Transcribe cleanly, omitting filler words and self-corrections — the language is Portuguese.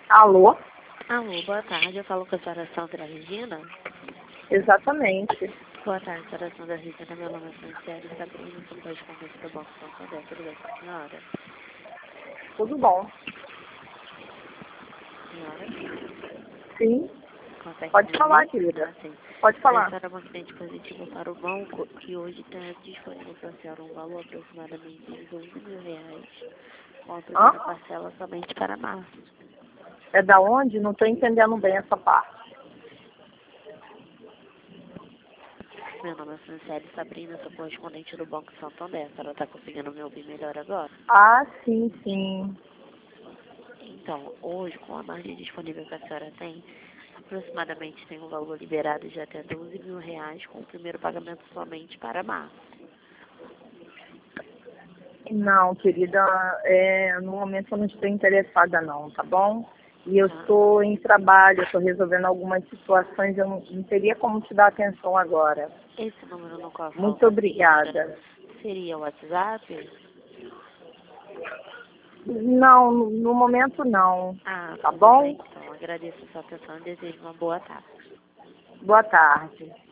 Alô? Alô, boa tarde. Eu falo com a senhora Sandra Regina. Exatamente. Boa tarde, senhora Sandra Regina. Meu nome é Franciele Sabrina, sou correspondente do Banco Santander. Tudo bem com a senhora? Tudo bom? Senhora? Sim. Consegue Pode me falar, ouvir? querida. Sim. Pode A falar. senhora é uma cliente positiva para o banco que hoje está disponível para a senhora um valor aproximadamente de R$ 12.000, com a Hã? primeira parcela somente para março. É da onde? Não estou entendendo bem essa parte. Meu nome é Franciele Sabrina, sou correspondente do Banco Santander. A senhora está conseguindo me ouvir melhor agora? Ah, sim, sim. Então, hoje, com a margem disponível que a senhora tem, aproximadamente tem um valor liberado de até R$ 12.000, com o primeiro pagamento somente para março. Não, querida, no momento eu não estou interessada não, tá bom? E eu Tá? estou em trabalho, estou resolvendo algumas situações, eu não teria como te dar atenção agora. Esse número no qual eu falo Muito com a senhora obrigada. seria o WhatsApp? Não, no momento não, Ah, tá tudo bem, bom? então. Agradeço a sua atenção e desejo uma boa tarde. Boa tarde.